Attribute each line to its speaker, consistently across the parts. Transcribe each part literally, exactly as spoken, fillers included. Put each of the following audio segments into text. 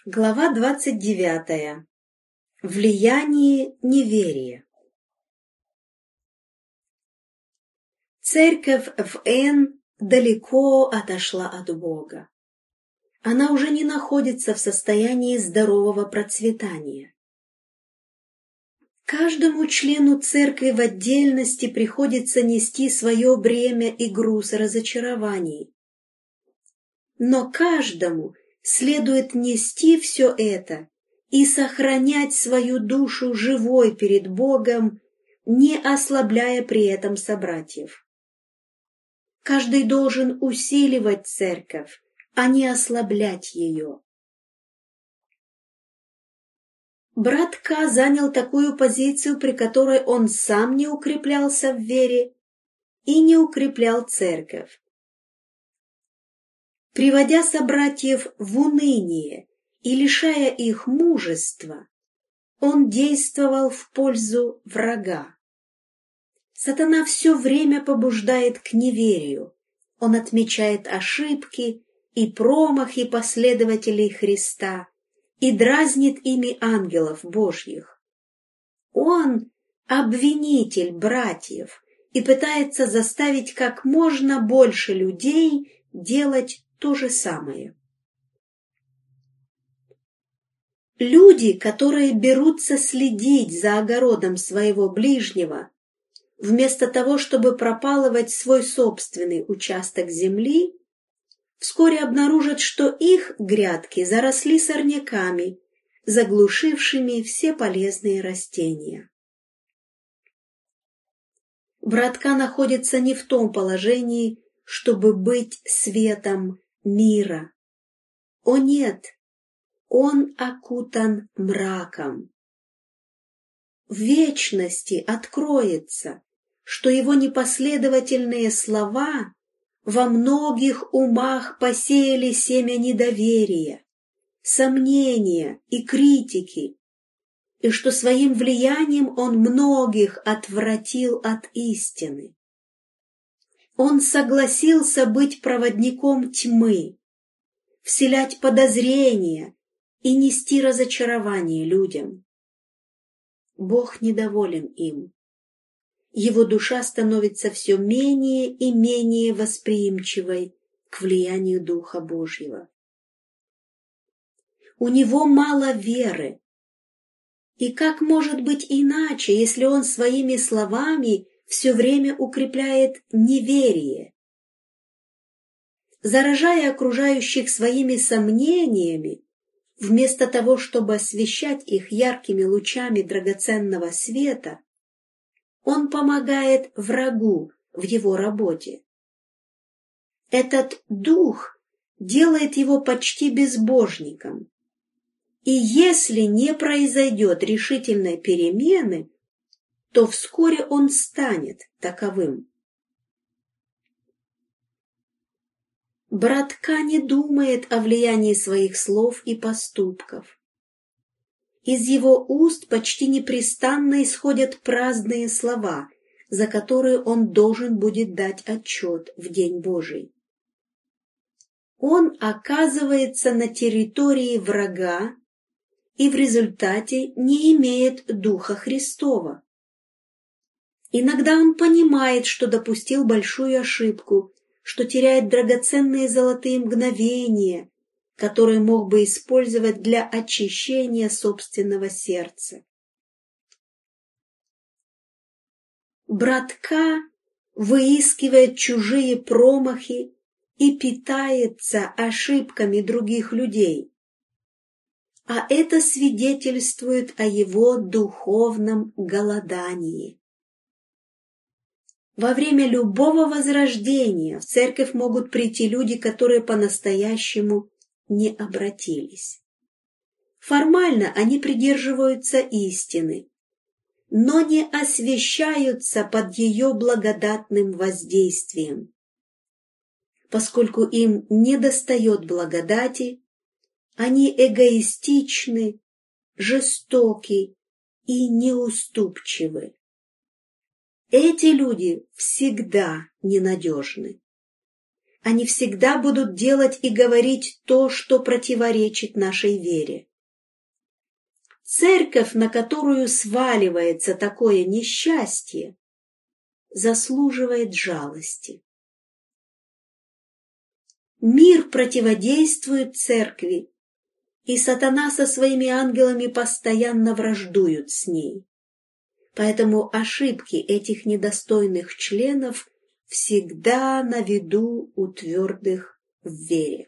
Speaker 1: Глава двадцать девятая. Влияние неверия. Церковь в Н далеко отошла от Бога. Она уже не находится в состоянии здорового процветания. Каждому члену церкви в отдельности приходится нести свое бремя и груз разочарований. Но каждому следует нести все это и сохранять свою душу живой перед Богом, не ослабляя при этом собратьев. Каждый должен усиливать церковь, а не ослаблять ее. Брат К. занял такую позицию, при которой он сам не укреплялся в вере и не укреплял церковь. Приводя собратьев в уныние и лишая их мужества, он действовал в пользу врага. Сатана все время побуждает к неверию, он отмечает ошибки и промахи последователей Христа и дразнит ими ангелов Божьих. Он обвинитель братьев и пытается заставить как можно больше людей делать то же самое. Люди, которые берутся следить за огородом своего ближнего, вместо того, чтобы пропалывать свой собственный участок земли, вскоре обнаружат, что их грядки заросли сорняками, заглушившими все полезные растения. Брат К. находится не в том положении, чтобы быть светом мира. О нет, он окутан мраком. В вечности откроется, что его непоследовательные слова во многих умах посеяли семя недоверия, сомнения и критики, и что своим влиянием он многих отвратил от истины. Он согласился быть проводником тьмы, вселять подозрения и нести разочарование людям. Бог недоволен им. Его душа становится все менее и менее восприимчивой к влиянию Духа Божьего. У него мало веры. И как может быть иначе, если он своими словами все время укрепляет неверие? Заражая окружающих своими сомнениями, вместо того, чтобы освещать их яркими лучами драгоценного света, он помогает врагу в его работе. Этот дух делает его почти безбожником. И если не произойдет решительной перемены, то вскоре он станет таковым. Брат К. не думает о влиянии своих слов и поступков. Из его уст почти непрестанно исходят праздные слова, за которые он должен будет дать отчет в день Божий. Он оказывается на территории врага и в результате не имеет Духа Христова. Иногда он понимает, что допустил большую ошибку, что теряет драгоценные золотые мгновения, которые мог бы использовать для очищения собственного сердца. Брат К. выискивает чужие промахи и питается ошибками других людей, а это свидетельствует о его духовном голодании. Во время любого возрождения в церковь могут прийти люди, которые по-настоящему не обратились. Формально они придерживаются истины, но не освящаются под ее благодатным воздействием. Поскольку им недостает благодати, они эгоистичны, жестоки и неуступчивы. Эти люди всегда ненадежны. они всегда будут делать и говорить то, что противоречит нашей вере. Церковь, на которую сваливается такое несчастье, заслуживает жалости. Мир противодействует церкви, и сатана со своими ангелами постоянно враждуют с ней. Поэтому ошибки этих недостойных членов всегда на виду у твердых в вере.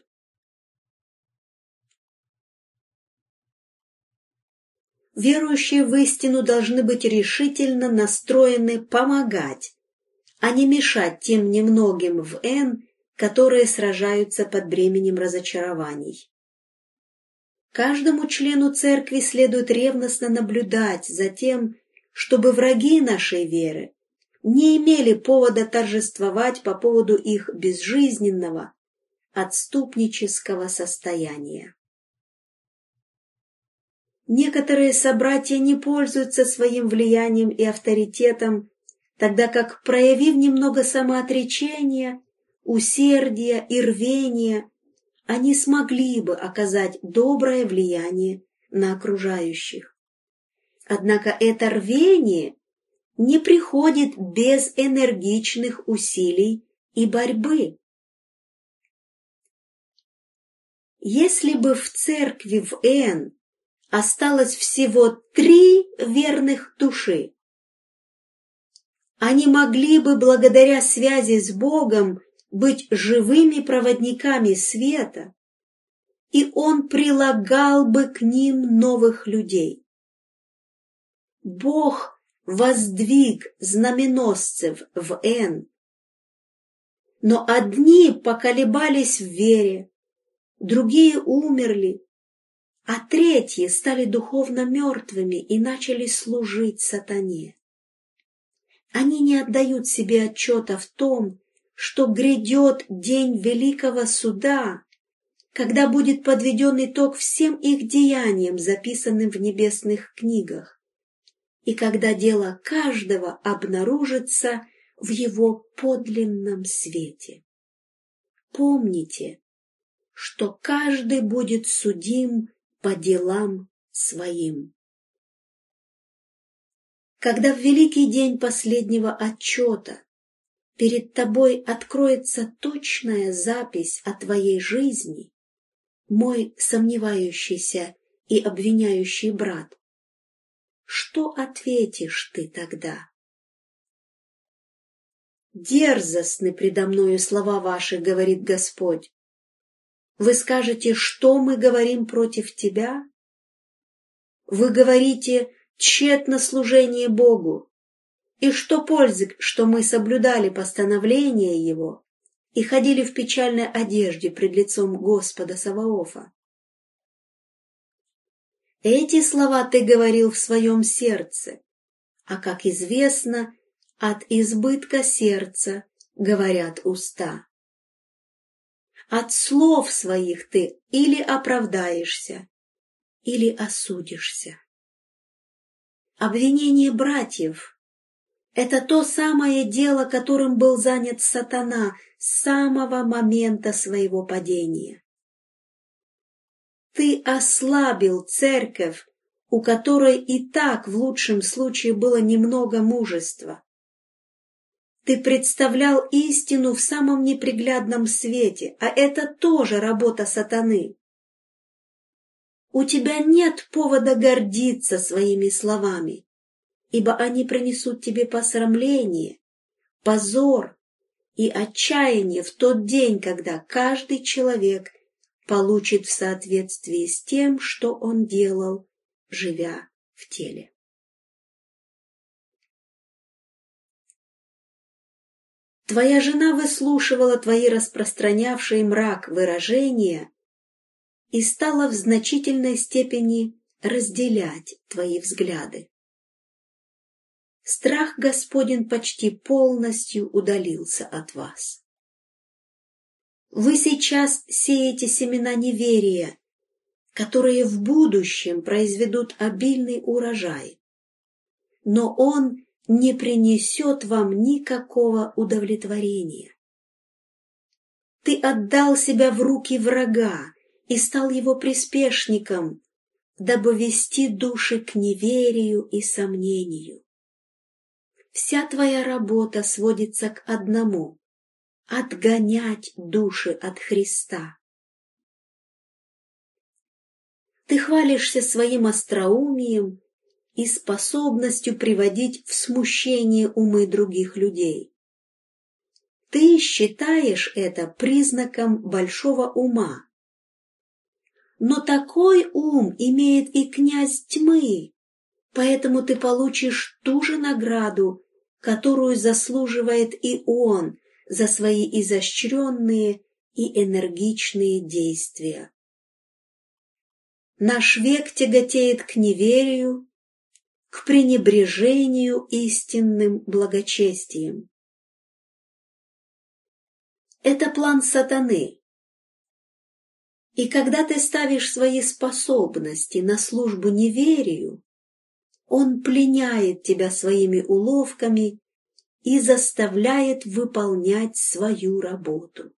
Speaker 1: Верующие в истину должны быть решительно настроены помогать, а не мешать тем немногим в Н, которые сражаются под бременем разочарований. Каждому члену церкви следует ревностно наблюдать за тем, чтобы враги нашей веры не имели повода торжествовать по поводу их безжизненного, отступнического состояния. Некоторые собратья не пользуются своим влиянием и авторитетом, тогда как, проявив немного самоотречения, усердия и рвения, они смогли бы оказать доброе влияние на окружающих. Однако это рвение не приходит без энергичных усилий и борьбы. Если бы в церкви в Н осталось всего три верных души, они могли бы благодаря связи с Богом быть живыми проводниками света, и Он прилагал бы к ним новых людей. Бог воздвиг знаменосцев в Н, но одни поколебались в вере, другие умерли, а третьи стали духовно мертвыми и начали служить сатане. Они не отдают себе отчета в том, что грядет день великого суда, когда будет подведен итог всем их деяниям, записанным в небесных книгах, и когда дело каждого обнаружится в его подлинном свете. Помните, что каждый будет судим по делам своим. Когда в великий день последнего отчета перед тобой откроется точная запись о твоей жизни, мой сомневающийся и обвиняющий брат, что ответишь ты тогда? Дерзостны предо мною слова ваши, говорит Господь. Вы скажете, что мы говорим против тебя? Вы говорите, тщетно служение Богу, и что пользы, что мы соблюдали постановления Его и ходили в печальной одежде пред лицом Господа Саваофа. Эти слова ты говорил в своем сердце, а, как известно, от избытка сердца говорят уста. От слов своих ты или оправдаешься, или осудишься. Обвинение братьев – это то самое дело, которым был занят сатана с самого момента своего падения. Ты ослабил церковь, у которой и так в лучшем случае было немного мужества. Ты представлял истину в самом неприглядном свете, а это тоже работа сатаны. У тебя нет повода гордиться своими словами, ибо они принесут тебе посрамление, позор и отчаяние в тот день, когда каждый человек получит в соответствии с тем, что он делал, живя в теле. Твоя жена выслушивала твои распространявшие мрак выражения и стала в значительной степени разделять твои взгляды. Страх Господень почти полностью удалился от вас. Вы сейчас сеете семена неверия, которые в будущем произведут обильный урожай, но он не принесет вам никакого удовлетворения. ты отдал себя в руки врага и стал его приспешником, дабы вести души к неверию и сомнению. Вся твоя работа сводится к одному — отгонять души от Христа. Ты хвалишься своим остроумием и способностью приводить в смущение умы других людей. Ты считаешь это признаком большого ума. Но такой ум имеет и князь тьмы, поэтому ты получишь ту же награду, которую заслуживает и он за свои изощренные и энергичные действия. Наш век тяготеет к неверию, к пренебрежению истинным благочестием. Это план сатаны. И когда ты ставишь свои способности на службу неверию, он пленяет тебя своими уловками и заставляет выполнять свою работу.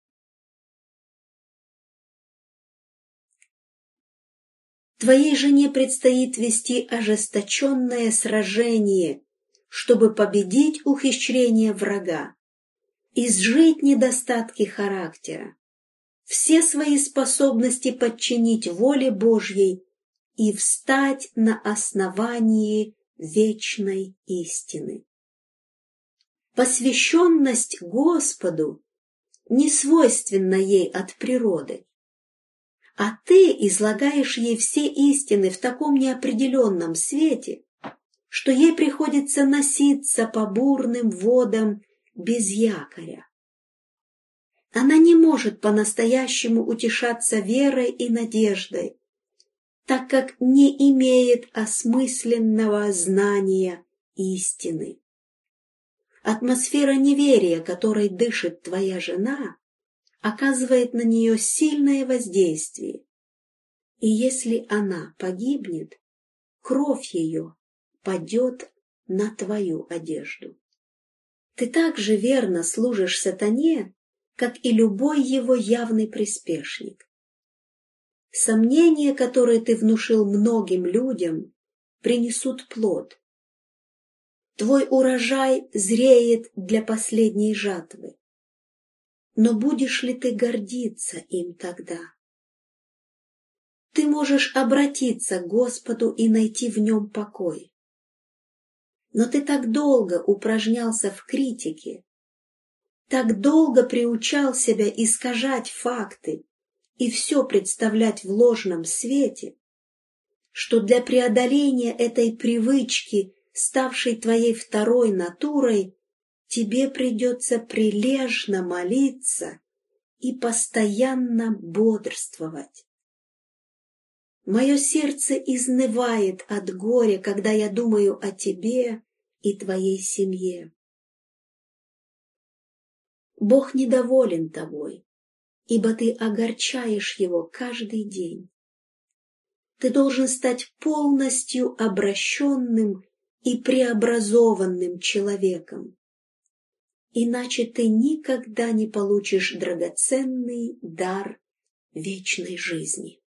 Speaker 1: Твоей жене предстоит вести ожесточенное сражение, чтобы победить ухищрение врага, изжить недостатки характера, все свои способности подчинить воле Божьей и встать на основании вечной истины. Посвященность Господу не свойственна ей от природы, а ты излагаешь ей все истины в таком неопределенном свете, что ей приходится носиться по бурным водам без якоря. Она не может по-настоящему утешаться верой и надеждой, так как не имеет осмысленного знания истины. Атмосфера неверия, которой дышит твоя жена, оказывает на нее сильное воздействие, и если она погибнет, кровь ее падет на твою одежду. Ты так же верно служишь сатане, как и любой его явный приспешник. Сомнения, которые ты внушил многим людям, принесут плод. Твой урожай зреет для последней жатвы. Но будешь ли ты гордиться им тогда? Ты можешь обратиться к Господу и найти в нем покой. Но ты так долго упражнялся в критике, так долго приучал себя искажать факты и все представлять в ложном свете, что для преодоления этой привычки, ставшей твоей второй натурой, тебе придется прилежно молиться и постоянно бодрствовать. Мое сердце изнывает от горя, когда я думаю о тебе и твоей семье. Бог недоволен тобой, ибо ты огорчаешь его каждый день. Ты должен стать полностью обращенным и преобразованным человеком, иначе ты никогда не получишь драгоценный дар вечной жизни.